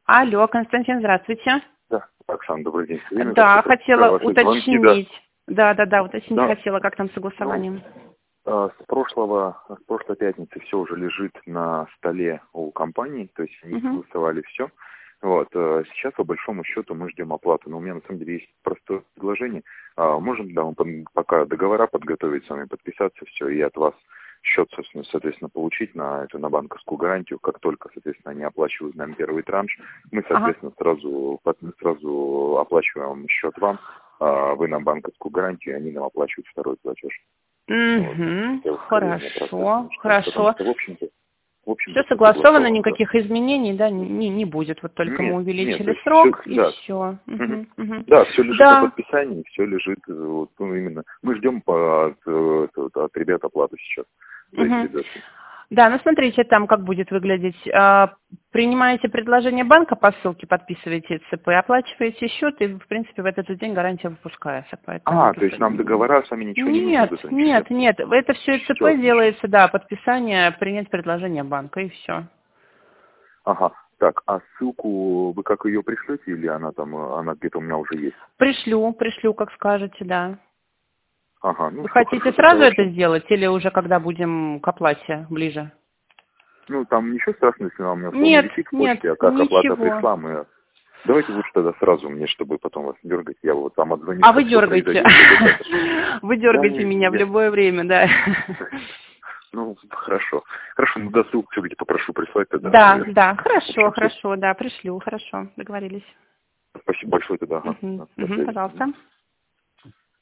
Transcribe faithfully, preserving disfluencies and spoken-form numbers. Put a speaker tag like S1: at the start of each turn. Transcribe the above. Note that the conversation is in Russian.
S1: Алло, Константин, здравствуйте.
S2: Да, Оксана, добрый день. Время
S1: Да,
S2: так,
S1: хотела
S2: ваши звонки,
S1: уточнить. Да, да, да, уточнить
S2: да.
S1: хотела, как там с
S2: Ну,
S1: согласованием.
S2: а, с прошлого, с прошлой пятницы все уже лежит на столе у компании, то есть они
S1: Угу.
S2: согласовали все. Вот, э, сейчас по большому счету мы ждем оплату, но у меня на самом деле есть простое предложение. А, можем, да, мы под- пока договора подготовить, с вами подписаться, все, и от вас счет, собственно, соответственно, получить на эту, на банковскую гарантию. Как только, соответственно, они оплачивают нам первый транш, мы,
S1: Ага.
S2: соответственно, сразу, под- сразу оплачиваем счет вам, а вы нам банковскую гарантию, и они нам оплачивают второй платеж. Вот.
S1: Угу.
S2: Это ускорение процесса.
S1: Хорошо,
S2: Потому что, потому
S1: хорошо.
S2: что, в общем-то, в
S1: Все
S2: общем-то, все
S1: согласовано,
S2: согласовано, да.
S1: никаких изменений, да, не, не будет. Вот только мы
S2: Нет, нет, то
S1: увеличили
S2: есть все,
S1: срок и
S2: да.
S1: все.
S2: Мгм.
S1: Угу, угу.
S2: Да, все лежит на
S1: Да,
S2: подписании, все лежит, э, вот, ну, именно. Мы ждем по, от, э, от, от ребят оплаты сейчас за
S1: угу.
S2: ликвидацию.
S1: Да, ну смотрите, там как будет выглядеть. А, Принимаете предложение банка по ссылке, подписываете ЦП, оплачиваете счет, и, в принципе, в этот же день гарантия выпускается. Поэтому
S2: А,
S1: тут...
S2: то есть нам договора с вами ничего не нужно
S1: Нет,
S2: в этом числе?
S1: нет, нет. Это все ЦП
S2: Все отлично.
S1: делается, да, подписание, принять предложение банка, и все.
S2: Ага, так, а ссылку вы как ее пришлете, или она там, э, она где-то у меня уже есть?
S1: Пришлю, пришлю, как скажете, да.
S2: Ага, ну
S1: Вы
S2: все
S1: хотите
S2: хорошо, тогда,
S1: сразу
S2: в
S1: это
S2: общем,
S1: сделать или уже когда будем к оплате ближе?
S2: ну там ничего страшного, если она у меня условно
S1: Нет,
S2: висит в
S1: нет,
S2: почте, а как оплата
S1: ничего.
S2: пришла, мы... Давайте лучше тогда сразу мне, чтобы потом вас дергать, я вот там отзвонюсь,
S1: А
S2: как
S1: вы
S2: все
S1: дергаете.
S2: произойдет, и вот это.
S1: Вы
S2: Да,
S1: дергаете
S2: я,
S1: меня в
S2: я-
S1: любое время, да.
S2: ну, хорошо. Хорошо, ну, до ссылку все-таки попрошу прислать тогда.
S1: Да,
S2: И,
S1: да,
S2: в
S1: хорошо,
S2: общем, все.
S1: хорошо, да, пришлю, хорошо, договорились.
S2: Спасибо большое тогда. Ага.
S1: Угу,
S2: До
S1: угу,
S2: связи. Мгм.
S1: пожалуйста.